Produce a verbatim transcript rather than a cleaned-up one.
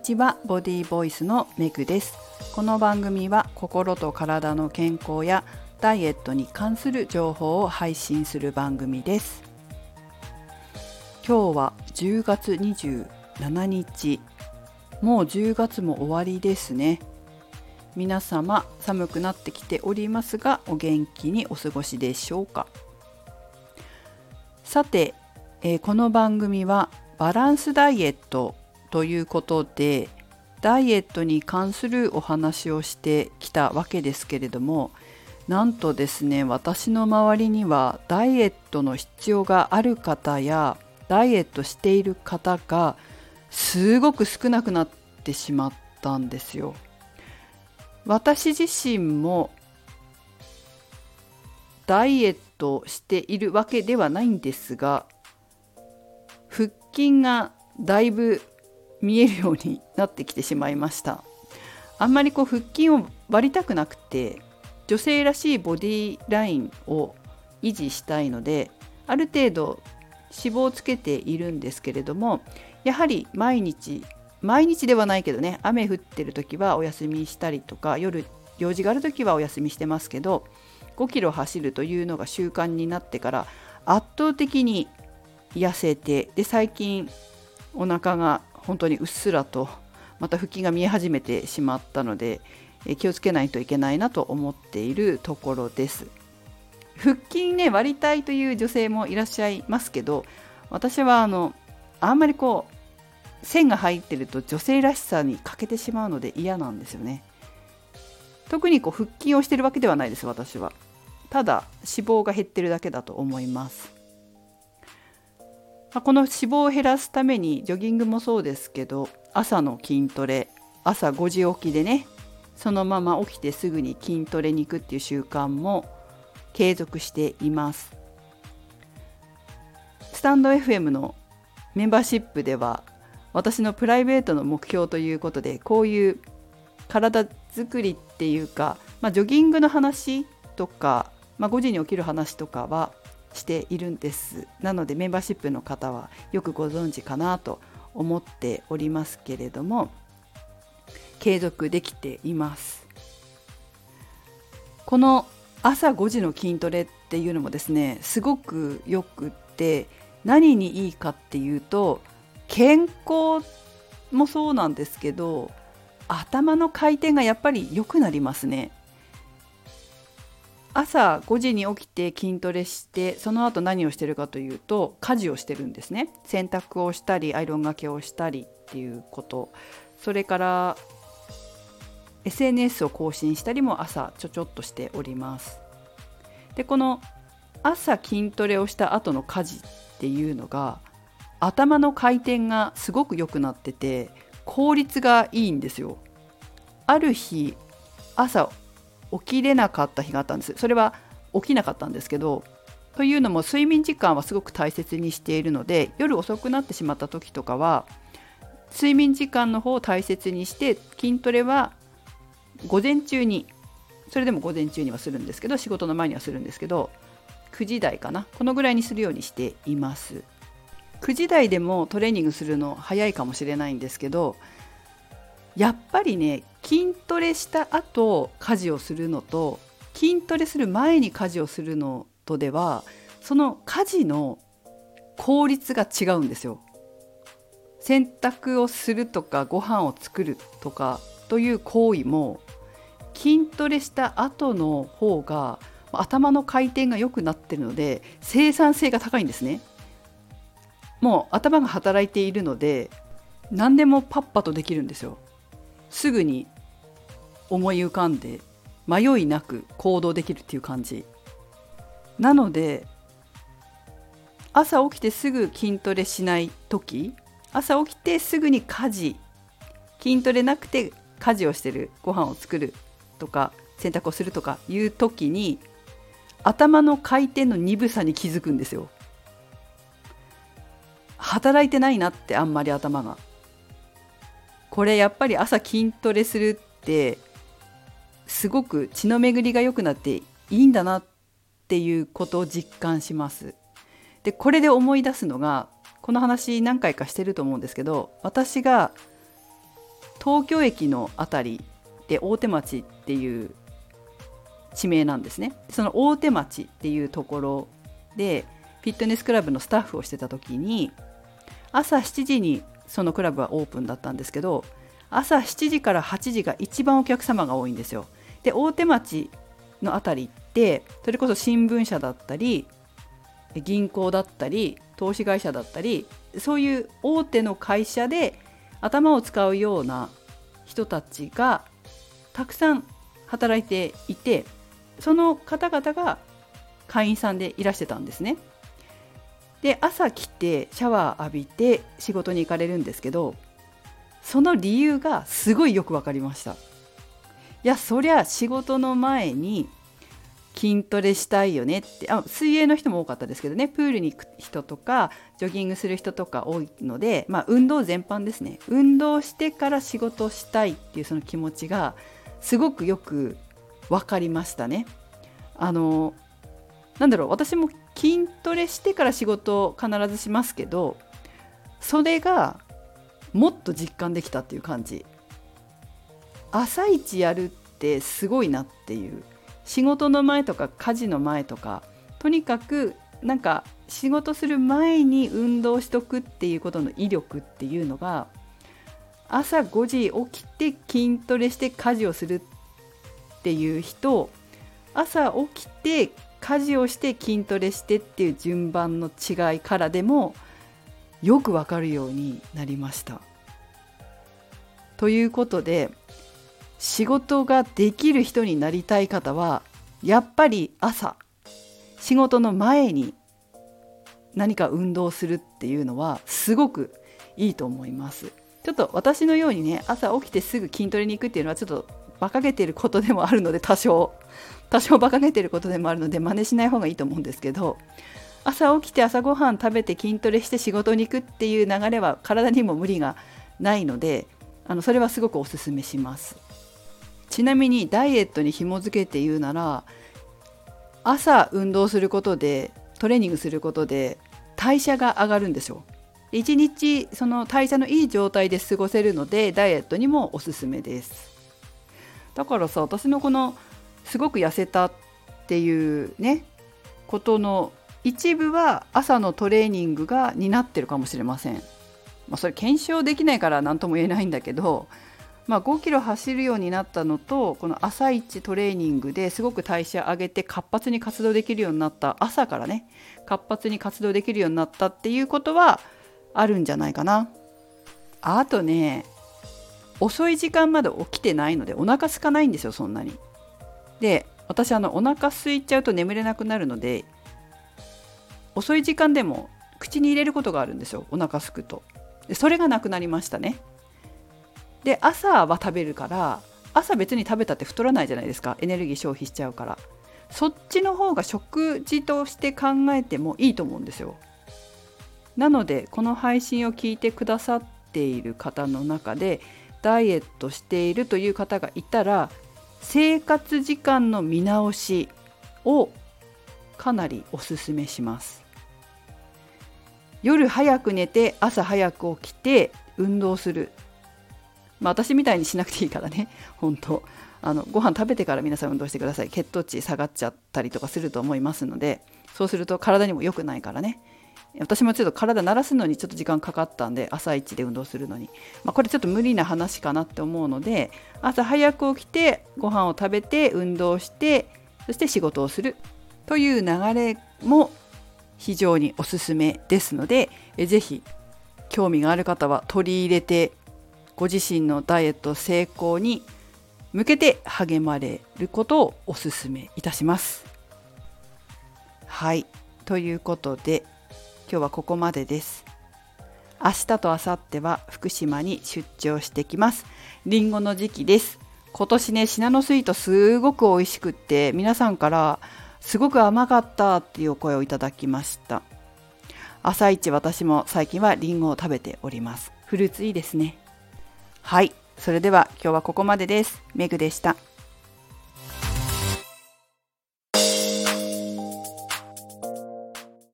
ちは、ボディボイスのメグです。この番組は心と体の健康やダイエットに関する情報を配信する番組です。今日はじゅうがつにじゅうしちにち、もうじゅうがつも終わりですね。皆様寒くなってきておりますが、お元気にお過ごしでしょうか。さて、えー、この番組はバランスダイエットということで、ダイエットに関するお話をしてきたわけですけれども、なんとですね、私の周りにはダイエットの必要がある方やダイエットしている方がすごく少なくなってしまったんですよ。私自身もダイエットしているわけではないんですが、腹筋がだいぶ見えるようになってきてしまいました。あんまりこう腹筋を割りたくなくて、女性らしいボディラインを維持したいので、ある程度脂肪をつけているんですけれども、やはり毎日毎日ではないけどね、雨降ってる時はお休みしたりとか、夜用事がある時はお休みしてますけど、ごキロ走るというのが習慣になってから圧倒的に痩せて、で最近お腹が本当にうっすらとまた腹筋が見え始めてしまったので、気をつけないといけないなと思っているところです。腹筋ね、割りたいという女性もいらっしゃいますけど、私はあのあんまりこう線が入ってると女性らしさに欠けてしまうので嫌なんですよね。特にこう腹筋をしてるわけではないです。私はただ脂肪が減ってるだけだと思います。この脂肪を減らすためにジョギングもそうですけど、朝の筋トレ、朝ごじ起きでね、そのまま起きてすぐに筋トレに行くっていう習慣も継続しています。スタンド エフエム のメンバーシップでは、私のプライベートの目標ということで、こういう体作りっていうか、まあ、ジョギングの話とか、まあ、ごじに起きる話とかはしているんです。なのでメンバーシップの方はよくご存知かなと思っておりますけれども、継続できています。この朝ごじの筋トレっていうのもですね、すごくよくって、何にいいかっていうと、健康もそうなんですけど、頭の回転がやっぱり良くなりますね。朝ごじに起きて筋トレして、その後何をしてるかというと、家事をしてるんですね。洗濯をしたり、アイロンがけをしたりっていうこと、それからエスエヌエス を更新したりも朝ちょちょっとしております。で、この朝筋トレをした後の家事っていうのが、頭の回転がすごく良くなってて、効率がいいんですよ。ある日朝起きれなかった日があったんです。それは起きなかったんですけど、というのも睡眠時間はすごく大切にしているので、夜遅くなってしまった時とかは睡眠時間の方を大切にして、筋トレは午前中に、それでも午前中にはするんですけど、仕事の前にはするんですけど、くじ台かな、このぐらいにするようにしています。くじ台でもトレーニングするの早いかもしれないんですけど、やっぱりね、筋トレした後家事をするのと、筋トレする前に家事をするのとでは、その家事の効率が違うんですよ。洗濯をするとか、ご飯を作るとかという行為も、筋トレした後の方が頭の回転が良くなっているので、生産性が高いんですね。もう頭が働いているので、何でもパッパとできるんですよ。すぐに思い浮かんで、迷いなく行動できるっていう感じなので、朝起きてすぐ筋トレしない時、朝起きてすぐに家事、筋トレなくて家事をしてる、ご飯を作るとか洗濯をするとかいう時に、頭の回転の鈍さに気づくんですよ。働いてないなって、あんまり頭が。これやっぱり朝筋トレするってすごく血の巡りが良くなっていいんだなっていうことを実感します。で、これで思い出すのが、この話何回かしてると思うんですけど、私が東京駅のあたりで大手町っていう地名なんですね。その大手町っていうところでフィットネスクラブのスタッフをしてた時に、朝しちじにそのクラブはオープンだったんですけど、朝しちじからはちじが一番お客様が多いんですよ。で、大手町のあたりってそれこそ新聞社だったり銀行だったり投資会社だったり、そういう大手の会社で頭を使うような人たちがたくさん働いていて、その方々が会員さんでいらしてたんですね。で、朝来てシャワー浴びて仕事に行かれるんですけど、その理由がすごいよく分かりました。いや、そりゃ仕事の前に筋トレしたいよねって、あ、水泳の人も多かったですけどね、プールに行く人とかジョギングする人とか多いので、まあ、運動全般ですね。運動してから仕事したいっていうその気持ちがすごくよく分かりましたね。あのなんだろう、私も筋トレしてから仕事を必ずしますけど、それがもっと実感できたっていう感じ。朝一やるってすごいなっていう。仕事の前とか家事の前とか、とにかくなんか仕事する前に運動しとくっていうことの威力っていうのが、朝ごじ起きて筋トレして家事をするっていう人、朝起きて家事をして筋トレしてっていう順番の違いからでもよくわかるようになりました。ということで、仕事ができる人になりたい方はやっぱり朝仕事の前に何か運動するっていうのはすごくいいと思います。ちょっと私のようにね、朝起きてすぐ筋トレに行くっていうのはちょっと馬鹿げてることでもあるので、多少多少馬鹿げてることでもあるので真似しない方がいいと思うんですけど、朝起きて朝ごはん食べて筋トレして仕事に行くっていう流れは体にも無理がないので、あのそれはすごくおすすめします。ちなみにダイエットに紐付けて言うなら、朝運動することでトレーニングすることで代謝が上がるんですよ。一日その代謝のいい状態で過ごせるのでダイエットにもおすすめです。だからさ、私のこのすごく痩せたっていうねことの一部は朝のトレーニングが担ってるかもしれません。まあ、それ検証できないから何とも言えないんだけど、まあ、ごキロ走るようになったのと、この朝一トレーニングですごく代謝上げて活発に活動できるようになった、朝からね活発に活動できるようになったっていうことはあるんじゃないかな。あとね、遅い時間まで起きてないのでお腹空かないんですよ、そんなに。で、私あのお腹空いちゃうと眠れなくなるので、遅い時間でも口に入れることがあるんですよ、お腹空くと。でそれがなくなりましたね。で、朝は食べるから、朝別に食べたって太らないじゃないですか、エネルギー消費しちゃうから。そっちの方が食事として考えてもいいと思うんですよ。なのでこの配信を聞いてくださっている方の中でダイエットしているという方がいたら、生活時間の見直しをかなりおすすめします。夜早く寝て朝早く起きて運動する。まあ、私みたいにしなくていいからね、本当あのご飯食べてから皆さん運動してください。血糖値下がっちゃったりとかすると思いますので、そうすると体にも良くないからね。私もちょっと体慣らすのにちょっと時間かかったんで、朝一で運動するのに、まあ、これちょっと無理な話かなって思うので、朝早く起きてご飯を食べて運動して、そして仕事をするという流れも非常におすすめですので、えぜひ興味がある方は取り入れて、ご自身のダイエット成功に向けて励まれることをお勧めいたします。はい、ということで今日はここまでです。明日と明後日は福島に出張してきます。りんごの時期です。今年ね、シナノスイートすごく美味しくって、皆さんからすごく甘かったっていうお声をいただきました。朝一私も最近はりんごを食べております。フルーツいいですね。はい、それでは今日はここまでです。メグでした。